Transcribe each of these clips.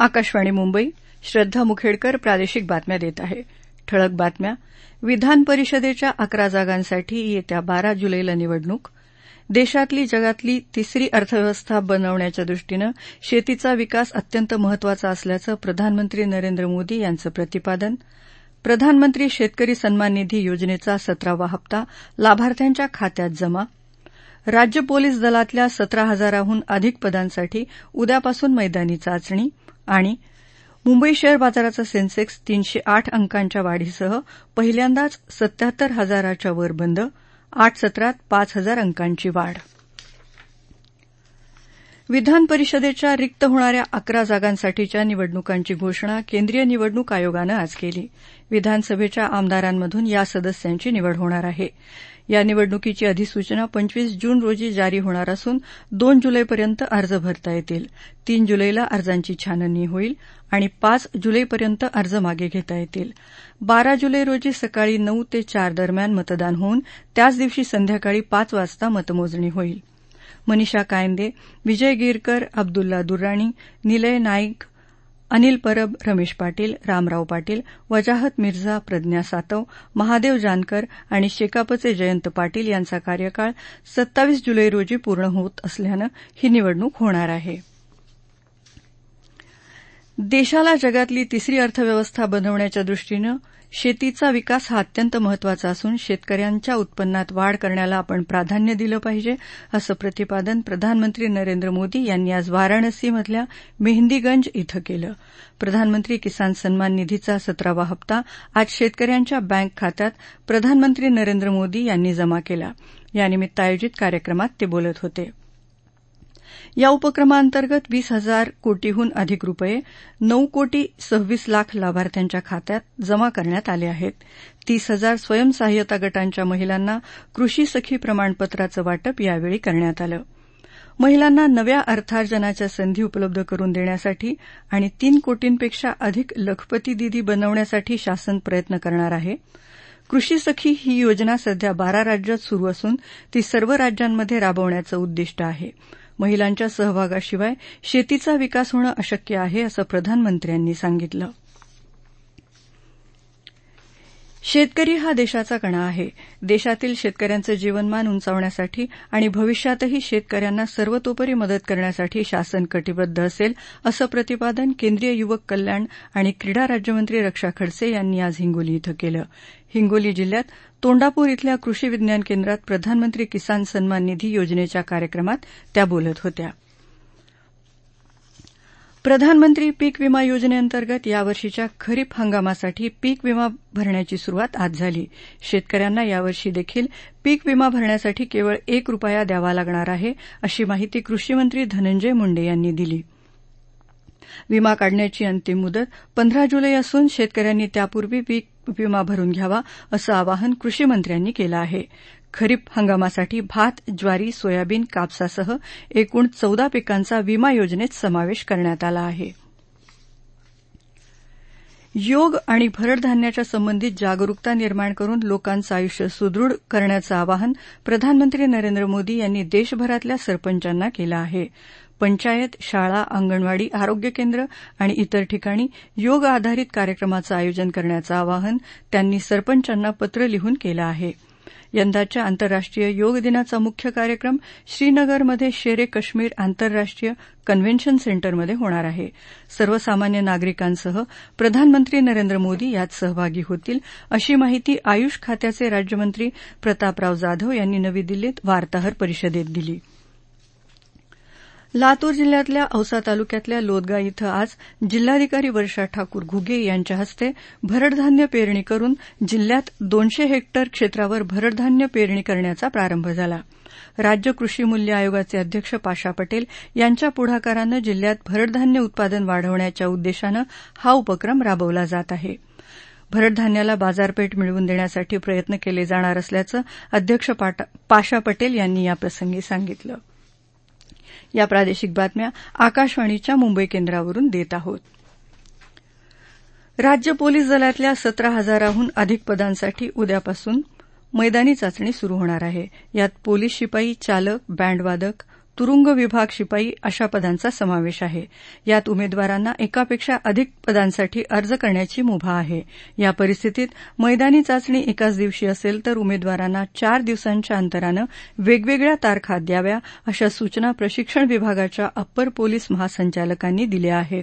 आकाशवाणी मुंबई. श्रद्धा मुखेडकर प्रादेशिक बातम्या देत आहे. ठळक बातम्या. विधान परिषदेच्या 11 जागांसाठी येत्या 12 जुलैला निवडणूक. देशातली जगातली तिसरी अर्थव्यवस्था बनवण्याच्या दृष्टीनं शेतीचा विकास अत्यंत महत्वाचा असल्याचं प्रधानमंत्री नरेंद्र मोदी यांचं प्रतिपादन. प्रधानमंत्री शेतकरी सन्मान निधी योजनेचा 17वा हप्ता लाभार्थ्यांच्या खात्यात जमा. राज्य पोलीस दलातल्या 17,000हून अधिक पदांसाठी उद्यापासून मैदानी चाचणी. आणि मुंबई शेअर बाजाराचा सेन्सेक्स 308 अंकांच्या वाढीसह पहिल्यांदाच 77,000च्या वर बंद. 8 सत्रात 5,000 अंकांची वाढ. विधान परिषदेच्या रिक्त होणाऱ्या 11 जागांसाठीच्या निवडणुकांची घोषणा केंद्रीय निवडणूक आयोगानं आज केली. विधानसभेच्या आमदारांमधून या सदस्यांची निवड होणार आहे. या निवडणुकीची अधिसूचना 25 जून रोजी जारी होणार असून 2 जुलैपर्यंत अर्ज भरता येतील. 3 जुलैला अर्जांची छाननी होईल आणि 5 जुलैपर्यंत अर्ज मागे घेता येतील. 12 जुलै रोजी सकाळी 9 ते 4 दरम्यान मतदान होऊन त्याच दिवशी संध्याकाळी 5 वाजता मतमोजणी होईल. मनीषा कायंदे, विजय गिरकर, अब्दुल्ला दुर्राणी, निलय नाईक, अनिल परब, रमेश पाटील, रामराव पाटील, वजाहत मिर्झा, प्रज्ञा सातव, महादेव जानकर आणि शेकापचे जयंत पाटील यांचा कार्यकाळ 27 जुलै रोजी पूर्ण होत असल्यानं ही निवडणूक होणार आहे. देशाला जगातली तिसरी अर्थव्यवस्था बनवण्याच्या दृष्टीनं शेतीचा विकास हा अत्यंत महत्वाचा असून शेतकऱ्यांच्या उत्पन्नात वाढ करण्याला आपण प्राधान्य दिलं पाहिजे असं प्रतिपादन प्रधानमंत्री नरेंद्र मोदी यांनी आज वाराणसीमधल्या मेहंदीगंज इथं केलं. प्रधानमंत्री किसान सन्मान निधीचा 17वा हप्ता आज शेतकऱ्यांच्या बँक खात्यात प्रधानमंत्री नरेंद्र मोदी यांनी जमा केला. यानिमित्त आयोजित कार्यक्रमात ते बोलत होते. या उपक्रमाअंतर्गत 20,000 कोटीहून अधिक रुपये 9 कोटी 26 लाख लाभार्थ्यांच्या खात्यात जमा करण्यात आले आहेत. 30,000 स्वयंसहाय्यता गटांच्या महिलांना कृषी सखी प्रमाणपत्राचं वाटप यावेळी करण्यात आलं. महिलांना नव्या अर्थार्जनाच्या संधी उपलब्ध करून देण्यासाठी आणि 3 कोटींपेक्षा अधिक लखपती दीदी बनवण्यासाठी शासन प्रयत्न करणार आहे. कृषी सखी ही योजना सध्या 12 राज्यात सुरू असून ती सर्व राज्यांमध्ये राबवण्याचं उद्दिष्ट आहे. महिलांच्या सहभागाशिवाय शेतीचा विकास होणं अशक्य आहे असं प्रधानमंत्र्यांनी सांगितलं. शेतकरी हा देशाचा कणा आहे. देशातील शेतकऱ्यांचं जीवनमान उंचावण्यासाठी आणि भविष्यातही शेतकऱ्यांना सर्वतोपरी मदत करण्यासाठी शासन कटिबद्ध असेल असं प्रतिपादन केंद्रीय युवक कल्याण आणि क्रीडा राज्यमंत्री रक्षा खडसे यांनी आज हिंगोली इथं केलं. हिंगोली जिल्ह्यात तोंडापूर इथल्या कृषी विज्ञान केंद्रात प्रधानमंत्री किसान सन्मान निधी योजनेच्या कार्यक्रमात त्या बोलत होत्या. प्रधानमंत्री पीक विमा योजनेअंतर्गत यावर्षीच्या खरीप हंगामासाठी पीक विमा भरण्याची सुरुवात आज झाली. शेतकऱ्यांना यावर्षी देखील पीक विमा भरण्यासाठी केवळ ₹1 द्यावा लागणार आहे अशी माहिती कृषीमंत्री धनंजय मुंडे यांनी दिली. विमा काढण्याची अंतिम मुदत 15 जुलै असून शेतकऱ्यांनी त्यापूर्वी पीक विमा भरून घ्यावा असं आवाहन कृषीमंत्र्यांनी केलं आहे. खरीप हंगामासाठी भात, ज्वारी, सोयाबीन, कापसासह एकूण 14 पिकांचा विमा योजनेत समावेश करण्यात आला आहे. योग आणि भरड धान्याच्या संबंधित जागरूकता निर्माण करून लोकांचं आयुष्य सुदृढ करण्याचं आवाहन प्रधानमंत्री नरेंद्र मोदी यांनी देशभरातल्या सरपंचांना केलं आहे. पंचायत, शाळा, अंगणवाडी, आरोग्य केंद्र आणि इतर ठिकाणी योग आधारित कार्यक्रमाचं आयोजन करण्याचं आवाहन त्यांनी सरपंचांना पत्र लिहून केलं आहे. यंदाच्या आंतरराष्ट्रीय योग दिनाचा मुख्य कार्यक्रम श्रीनगरमध्ये शेरे काश्मीर आंतरराष्ट्रीय कन्व्हेन्शन सेंटरमध्ये होणार आहे. सर्वसामान्य नागरिकांसह प्रधानमंत्री नरेंद्र मोदी यात सहभागी होतील अशी माहिती आयुष खात्याचे राज्यमंत्री प्रतापराव जाधव यांनी नवी दिल्लीत वार्ताहर परिषदेत दिली. लातूर जिल्ह्यातल्या औसा तालुक्यातल्या लोदगा इथं आज जिल्हाधिकारी वर्षा ठाकूर घुगे यांच्या हस्ते भरडधान्य पेरणी करून जिल्ह्यात 200 हेक्टर क्षेत्रावर भरडधान्य पेरणी करण्याचा प्रारंभ झाला. राज्य कृषी मूल्य आयोगाचे अध्यक्ष पाशा पटेल यांच्या पुढाकारानं जिल्ह्यात भरडधान्य उत्पादन वाढवण्याच्या उद्देशानं हा उपक्रम राबवला जात आहे. भरडधान्याला बाजारपेठ मिळवून देण्यासाठी प्रयत्न केले जाणार असल्याचं अध्यक्ष पाशा पटेल यांनी याप्रसंगी सांगितलं. या प्रादेशिक बातम्या आकाशवाणीच्या मुंबई केंद्रावरून देत आहोत. राज्य पोलीस दलातल्या 17,000हून अधिक पदांसाठी उद्यापासून मैदानी चाचणी सुरू होणार आहे. यात पोलीस शिपाई, चालक, बँडवादक, तुरुंग विभाग शिपाई अशा पदांचा समावेश आहे. यात उमेदवारांना एकापेक्षा अधिक पदांसाठी अर्ज करण्याची मुभा आहे. या परिस्थितीत मैदानी चाचणी एकाच दिवशी असेल तर उमेदवारांना 4 दिवसांच्या अंतरानं वेगवेगळ्या तारखा द्याव्या अशा सूचना प्रशिक्षण विभागाच्या अप्पर पोलीस महासंचालकांनी दिल्या आहेत.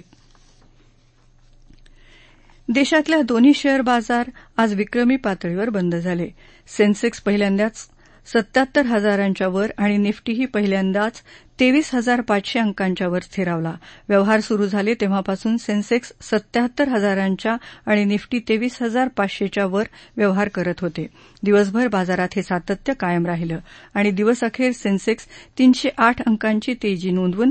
देशातल्या दोन्ही शेअर बाजार आज विक्रमी पातळीवर बंद झाले. सेन्सेक्स पहिल्यांदाच 77,000 वर आणि निफ्टीही पहिल्यांदाच 23,500 अंकांच्या वर स्थिरावला. व्यवहार सुरू झाले तेव्हापासून सेन्सेक्स 77,000 आणि निफ्टी 23,500 वर व्यवहार करत होते. दिवसभर बाजारात हे सातत्य कायम राहिलं आणि दिवसअखेर सेन्सेक्स 308 अंकांची तेजी नोंदवून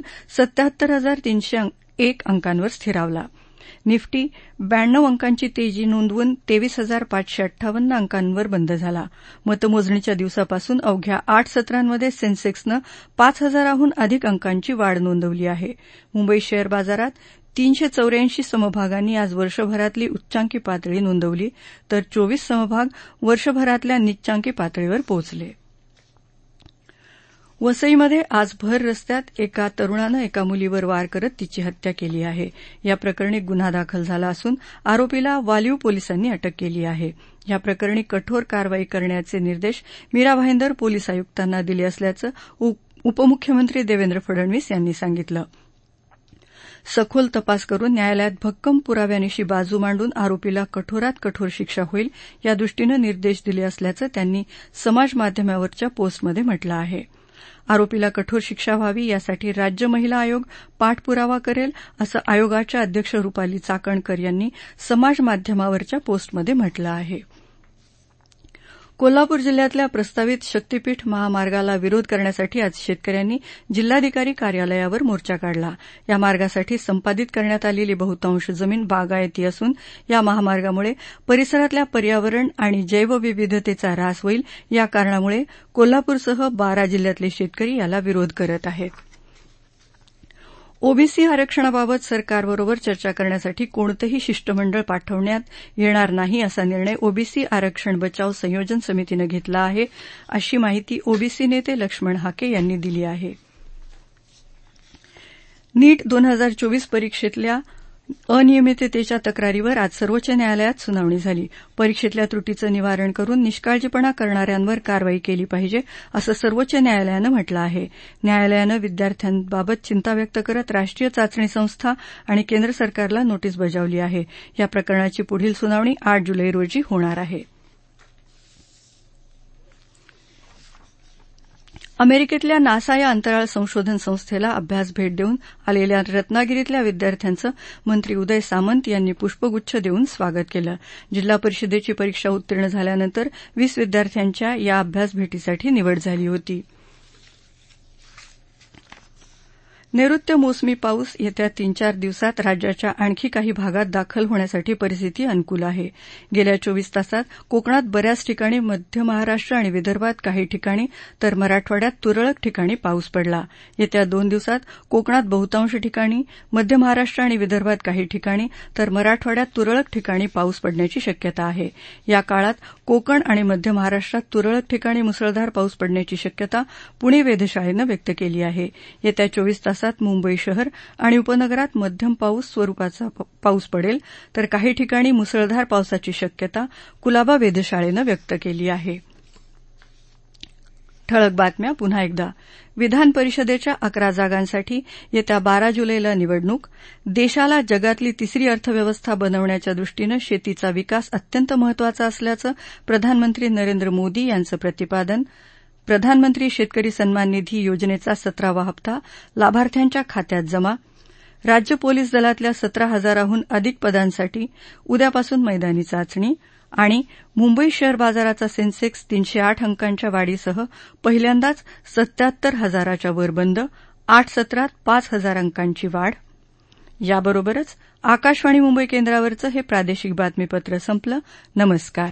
77,301 अंकांवर स्थिरावला. निफ्टी 92 अंकांची तेजी नोंदवून 23,558 अंकांवर बंद झाला. मतमोजणीच्या दिवसापासून अवघ्या 8 सत्रांमध्ये सेन्सेक्सनं 5,000हून अधिक अंकांची वाढ नोंदवली आहे. मुंबई शेअर बाजारात 384 समभागांनी आज वर्षभरातली उच्चांकी पातळी नोंदवली तर 24 समभाग वर्षभरातल्या निच्चांकी पातळीवर पोहोचले. वसईमध्ये आज भर रस्त्यात एका तरुणानं एका मुलीवर वार करत तिची हत्या केली आहे. या प्रकरणी गुन्हा दाखल झाला असून आरोपीला वालीव पोलिसांनी अटक केली आहे. या प्रकरणी कठोर कारवाई करण्याचे निर्देश मीरा भाईंदर पोलीस आयुक्तांना दिले असल्याचं उपमुख्यमंत्री देवेंद्र फडणवीस यांनी सांगितलं. सखोल तपास करून न्यायालयात भक्कम पुराव्यानिशी बाजू मांडून आरोपीला कठोरात कठोर शिक्षा होईल यादृष्टीनं निर्देश दिले असल्याचं त्यांनी समाज माध्यमावरच्या पोस्टमध्ये म्हटलं आहे. आरोपीला कठोर शिक्षा व्हावी यासाठी राज्य महिला आयोग पाठपुरावा करेल असं आयोगाच्या अध्यक्ष रुपाली चाकणकर यांनी समाज माध्यमावरच्या पोस्टमध्ये म्हटलं आहे. कोल्हापूर जिल्ह्यातल्या प्रस्तावित शक्तीपीठ महामार्गाला विरोध करण्यासाठी आज शेतकऱ्यांनी जिल्हाधिकारी कार्यालयावर मोर्चा काढला. या मार्गासाठी संपादित करण्यात आलेली बहुतांश जमीन बागायती असून या महामार्गामुळे परिसरातल्या पर्यावरण आणि जैवविविधतेचा ऱ्हास होईल. या कारणामुळे कोल्हापूरसह 12 जिल्ह्यातले शेतकरी याला विरोध करत आहेत. ओबीसी आरक्षणाबाबत सरकारबरोबर चर्चा करण्यासाठी कोणतंही शिष्टमंडळ पाठवण्यात येणार नाही असा निर्णय ओबीसी आरक्षण बचाव संयोजन समितीनं घेतला आहे अशी माहिती ओबीसी नेते लक्ष्मण हाके यांनी दिली आहे. नीट 2024 परीक्षेतल्या अनियमिततेच्या तक्रारीवर आज सर्वोच्च न्यायालयात सुनावणी झाली. परीक्षेतल्या त्रुटीचं निवारण करून निष्काळजीपणा करणाऱ्यांवर कारवाई केली पाहिजे असं सर्वोच्च न्यायालयानं म्हटलं आहे. न्यायालयानं विद्यार्थ्यांबाबत चिंता व्यक्त करत राष्ट्रीय चाचणी संस्था आणि केंद्र सरकारला नोटीस बजावली आहे. या प्रकरणाची पुढील सुनावणी 8 जुलै रोजी होणार आहे. अमेरिकेतल्या नासा या अंतराळ संशोधन संस्थेला अभ्यास भेट देऊन आलेल्या रत्नागिरीतल्या विद्यार्थ्यांचं मंत्री उदय सामंत यांनी पुष्पगुच्छ देऊन स्वागत केलं. जिल्हा परिषदेची परीक्षा उत्तीर्ण झाल्यानंतर 20 विद्यार्थ्यांच्या या अभ्यास भेटीसाठी निवड झाली होती. नैऋत्य मोसमी पाऊस येत्या 3-4 दिवसात राज्याच्या आणखी काही भागात दाखल होण्यासाठी परिस्थिती अनुकूल आहे. गेल्या 24 तासात कोकणात बऱ्याच ठिकाणी, मध्य महाराष्ट्र आणि विदर्भात काही ठिकाणी तर मराठवाड्यात तुरळक ठिकाणी पाऊस पडला. येत्या 2 दिवसात कोकणात बहुतांश ठिकाणी, मध्य महाराष्ट्र आणि विदर्भात काही ठिकाणी तर मराठवाड्यात तुरळक ठिकाणी पाऊस पडण्याची शक्यता आहे. या काळात कोकण आणि मध्य महाराष्ट्रात तुरळक ठिकाणी मुसळधार पाऊस पडण्याची शक्यता पुणे वेधशाळेनं व्यक्त केली आहे. येत्या 24 तासात मुंबई शहर आणि उपनगरात मध्यम पाऊस स्वरूपाचा पाऊस पडेल तर काही ठिकाणी मुसळधार पावसाची शक्यता कुलाबा वेधशाळेनं व्यक्त केली आहे. ठळक बातम्या पुन्हा एकदा. विधान परिषदेच्या 11 जागांसाठी येत्या 12 जुलैला निवडणूक. देशाला जगातली तिसरी अर्थव्यवस्था बनवण्याच्या दृष्टीनं शेतीचा विकास अत्यंत महत्वाचा असल्याचं प्रधानमंत्री नरेंद्र मोदी यांचं प्रतिपादन. प्रधानमंत्री शेतकरी सन्मान निधी योजनेचा 17वा हप्ता लाभार्थ्यांच्या खात्यात जमा. राज्य पोलीस दलातल्या 17,000हून अधिक पदांसाठी उद्यापासून मैदानी चाचणी. आणि मुंबई शेअर बाजाराचा सेन्सेक्स 308 अंकांच्या वाढीसह पहिल्यांदाच 77,000च्या वर बंद. 8 सत्रात 5,000 अंकांची वाढ. याबरोबरच आकाशवाणी मुंबई केंद्रावरचं हे प्रादेशिक बातमीपत्र संपलं. नमस्कार.